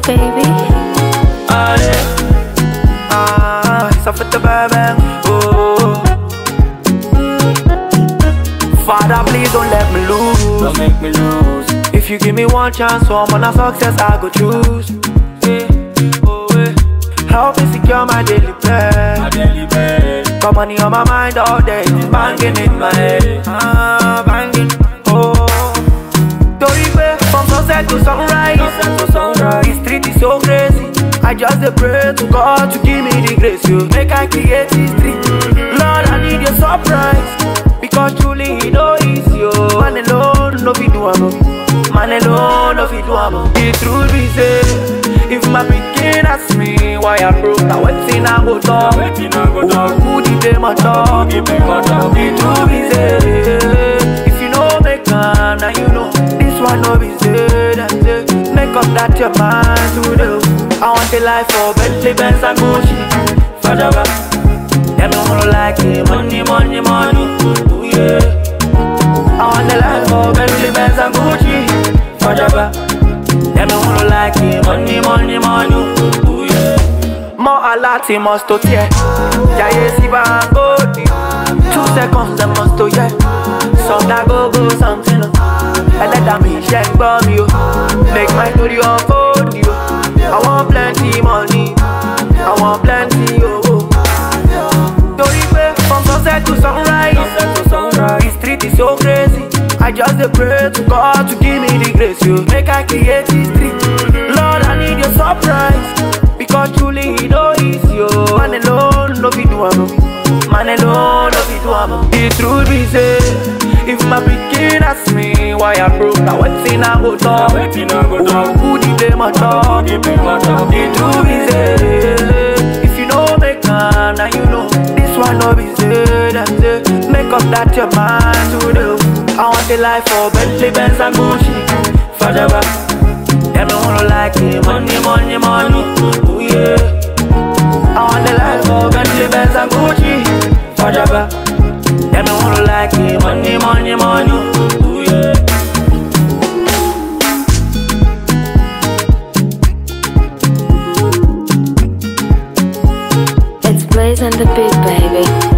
baby. Ah, yeah. Ça fait te bébé. Oh. Father, please don't let me lose. Don't make me lose. If you give me one chance, so I'm on a success I go choose. Yeah. Oh, yeah. Help me secure my daily bread. My daily bread. Got money on my mind all day, banging in my head. Banging. Oh. From sunset to sunrise, this street is so crazy. I just pray to God to give me the grace, you make I create history. Lord, I need your surprise, because truly it no easy, yo. Man alone no fit do amo, man alone no fit do amo. The truth be say, if my pikin ask me why I broke, now wetin I go talk? Who did they matter? The truth be say, if you know make am, now you know. This one no be said and say, make up that your mind to do. I want a life for Bentley, Benz and Gucci. Fajaba, them don't like it. Money, money, money. Ooh, yeah. I want a life for Bentley, Benz and Gucci. Fajaba, them don't like it. Money, money, money. Ooh, yeah. More alati must to tear. Jaye siba go deep. 2 seconds them must to yeah. Some that go something. And let me share from you. Make my story unfold you. I want plenty money. I want plenty oh. Story way from sunset to sunrise. This street is so crazy. I just pray to God to give me the grace, you make I create history. Lord, I need your surprise, because truly it no easy, yo. Man alone no fit do amo, man alone no fit do amo. The truth be say, if my pikin ask me why I broke, now wetin I go talk? Who did they matter? The truth is say, if you know make am, now you know. This one no be said and say, make up that your mind to do. I want a life for Bentley, Benz and Gucci. Fajaba, them don't like it. Money, money, money. Ooh yeah. I want a life for Bentley, Benz and Gucci. Fajaba. Them don't like it, money, money, money. Ooh, yeah. It's Blaze and the Beat, baby.